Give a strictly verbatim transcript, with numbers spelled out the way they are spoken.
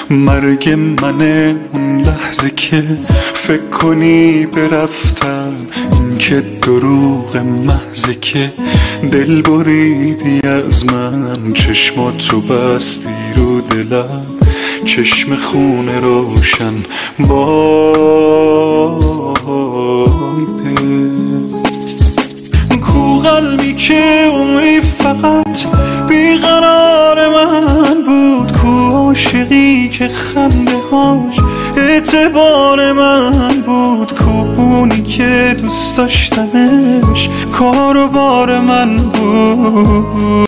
مرگ منه اون لحظه که فکر کنی برفتم، این که دروغ محضه که دل بریدی از من. چشماتو بستی رو دلم، چشم خونه روشن بایده. کو قلبی که عمری فقط بیقرار من بود، کو عاشقی که خنده هاش اعتبار من بود، کو اونی که دوست داشتنش کار و بار من بود.